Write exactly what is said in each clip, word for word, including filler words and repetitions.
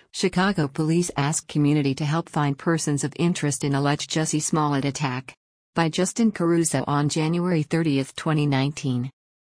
Chicago police ask community to help find persons of interest in alleged Jussie Smollett attack. By Justin Caruso on January thirtieth, twenty nineteen.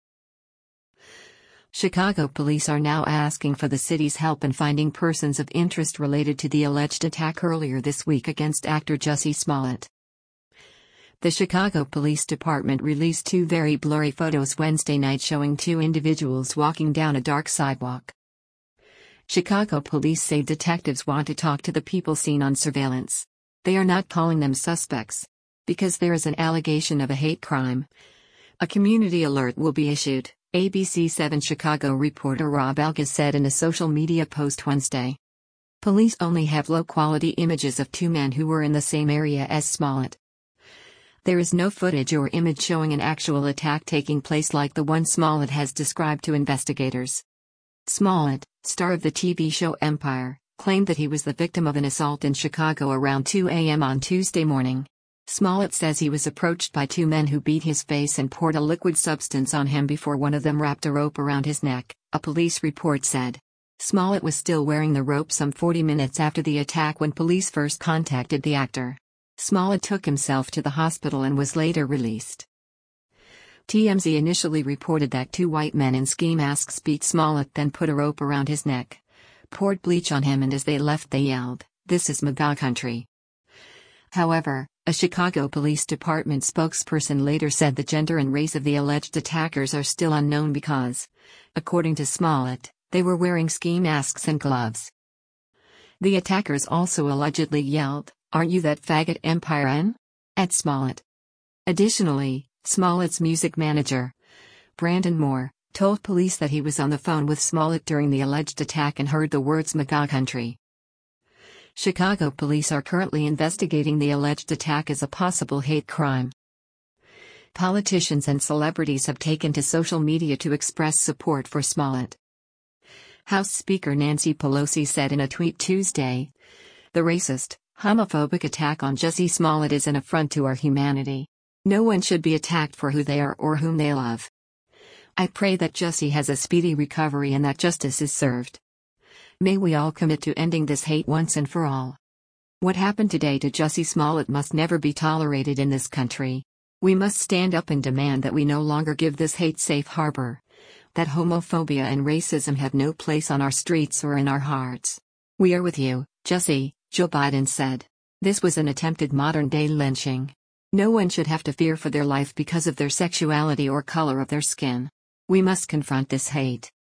Chicago police are now asking for the city's help in finding persons of interest related to the alleged attack earlier this week against actor Jussie Smollett. The Chicago Police Department released two very blurry photos Wednesday night showing two individuals walking down a dark sidewalk. Chicago police say detectives want to talk to the people seen on surveillance. They are not calling them suspects, because there is an allegation of a hate crime. A community alert will be issued, A B C seven Chicago reporter Rob Algas said in a social media post Wednesday. Police only have low-quality images of two men who were in the same area as Smollett. There is no footage or image showing an actual attack taking place like the one Smollett has described to investigators. Smollett, star of the T V show Empire, claimed that he was the victim of an assault in Chicago around two a m on Tuesday morning. Smollett says he was approached by two men who beat his face and poured a liquid substance on him before one of them wrapped a rope around his neck, a police report said. Smollett was still wearing the rope some forty minutes after the attack when police first contacted the actor. Smollett took himself to the hospital and was later released. T M Z initially reported that two white men in ski masks beat Smollett, then put a rope around his neck, poured bleach on him, and as they left they yelled, "This is MAGA country." However, a Chicago Police Department spokesperson later said the gender and race of the alleged attackers are still unknown because, according to Smollett, they were wearing ski masks and gloves. The attackers also allegedly yelled, "Aren't you that faggot Empire N?" at Smollett. Additionally, Smollett's music manager, Brandon Moore, told police that he was on the phone with Smollett during the alleged attack and heard the words MAGA country. Chicago police are currently investigating the alleged attack as a possible hate crime. Politicians and celebrities have taken to social media to express support for Smollett. House Speaker Nancy Pelosi said in a tweet Tuesday, "The racist, homophobic attack on Jussie Smollett is an affront to our humanity. No one should be attacked for who they are or whom they love. I pray that Jussie has a speedy recovery and that justice is served. May we all commit to ending this hate once and for all. What happened today to Jussie Smollett must never be tolerated in this country. We must stand up and demand that we no longer give this hate safe harbor, that homophobia and racism have no place on our streets or in our hearts. We are with you, Jussie," Joe Biden said. This was an attempted modern-day lynching. No one should have to fear for their life because of their sexuality or color of their skin. We must confront this hate.